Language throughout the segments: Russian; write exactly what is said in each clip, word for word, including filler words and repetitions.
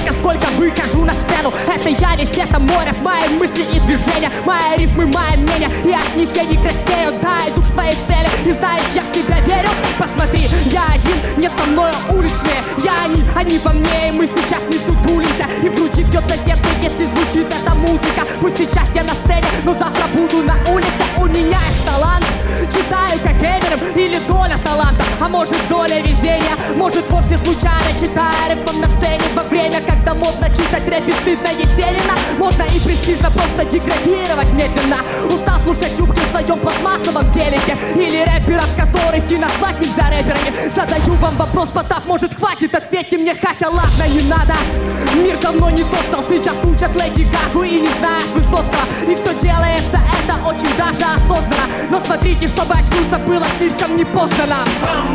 столько, сколько выкажу на сцену. Это я весь, это море, мои мысли и движения, мои рифмы, мои мнения, и от них я не краснею. Да, иду к своей цели, и знаешь, я в себя верю. Посмотри, я один, нет со мною уличные. Я они, они во мне, и мы сейчас не сутулимся. И в груди бьется сердце, если звучит эта музыка. Пусть сейчас я на сцене, но завтра буду на улице. У меня есть талант, читаю как Эминем, или доля таланта, а может доля везения. Может вовсе случайно читаю рэпом на сцене во время, когда модно читать рэп и стыдно еселено. Модно и престижно просто деградировать медленно. Устал слушать юбки в своем пластмассовом телеке, или рэперов, которых и назвать нельзя рэперами. Задаю вам вопрос, Потап, может хватит, ответьте мне, хотя ладно, не надо. Мир давно не тот стал, сейчас учат Леди Гагу и не знают Высоцкого. И все делается это очень даже осознанно. Но смотрите, чтобы очнуться было слишком не поздно нам.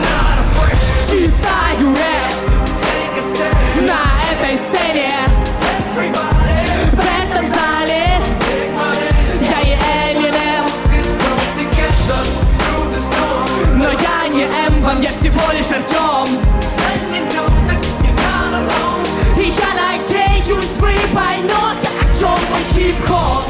Читаю рэп на этой сцене, в этом зале. Я и Эминем, но я не Эмван, я всего лишь Артем. И я надеюсь, вы поймете, о чем мой хип-хоп.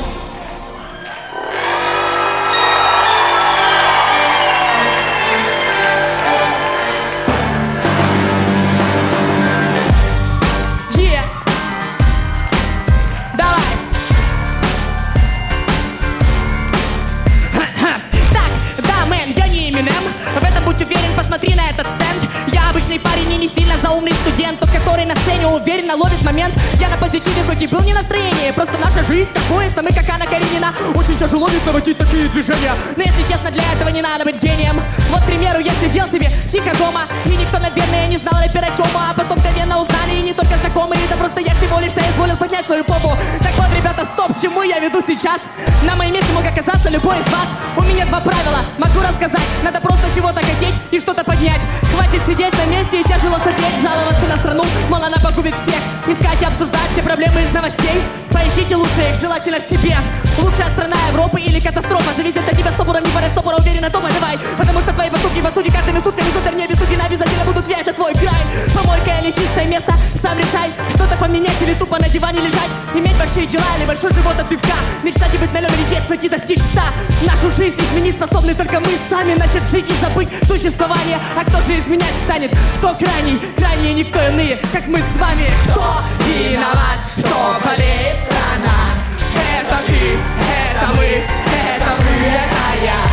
Посмотри на этот стенд. Я обычный парень и не сильно заумный студент, тот, который на сцене уверенно ловит момент. Я на позитиве, хоть и был не настроение. Просто наша жизнь как поезд, а мы как Анна Каренина. Очень тяжело ведь наводить такие движения. Но если честно, для этого не надо быть гением. Вот, к примеру, я сидел себе тихо дома, и никто, наверное, не знал рэпера Тёма. А потом мгновенно узнали, и не только знакомые. Да просто я всего лишь соизволил поднять свою попу. Так вот, ребята, стоп, чему я веду сейчас? На моем месте мог оказаться любой из вас. У меня два правила, могу рассказать. Надо просто чего-то хотеть и что-то поднять. Хватит сидеть на месте и тяжело сопеть, жаловаться на страну, мол, она погубит всех. Искать и обсуждать все проблемы из новостей. Поищите лучше их, желательно в себе. Лучшая страна Европы или катастрофа зависит от тебя. Стопора, не пора, стопора, уверенно, дома давай. Потому что твои поступки по сути каждыми сутками сутер не без сутина обязательно будут влиять на твой край. Помойка или чистое место, сам решай. Что-то поменять или тупо на диване лежать. Иметь большие дела или большой живот от пивка. Мечтать и быть на лёве, действовать и достичь ста. Нашу жизнь изменить способны только мы сами. Начать жить и забыть существование. А кто же изменять станет? Кто крайний? Крайние никто иные, как мы с вами. Кто виноват, что болеет страна? Это ты, это мы, это вы, это я.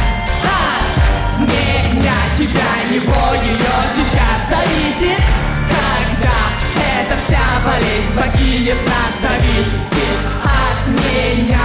От меня, тебя, него, ее сейчас зависит. Когда эта вся болезнь покинет нас, зависит от меня.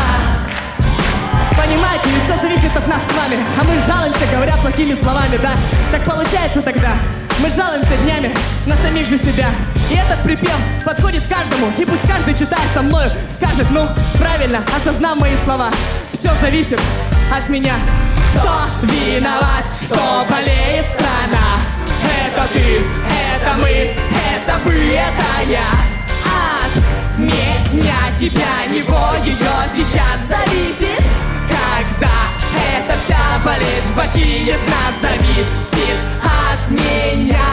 Понимаете, ведь все зависит от нас с вами. А мы жалуемся, говоря плохими словами, да? Так получается тогда, мы жалуемся днями на самих же себя. И этот припев подходит каждому. И пусть каждый, читая со мною, скажет: ну, правильно, осознав мои слова. Все зависит от меня. Кто виноват, что болеет страна? Это ты, это мы, это вы, это я. От меня, тебя, него, ее сейчас зависит. Когда эта вся болезнь покинет нас, зависит от меня.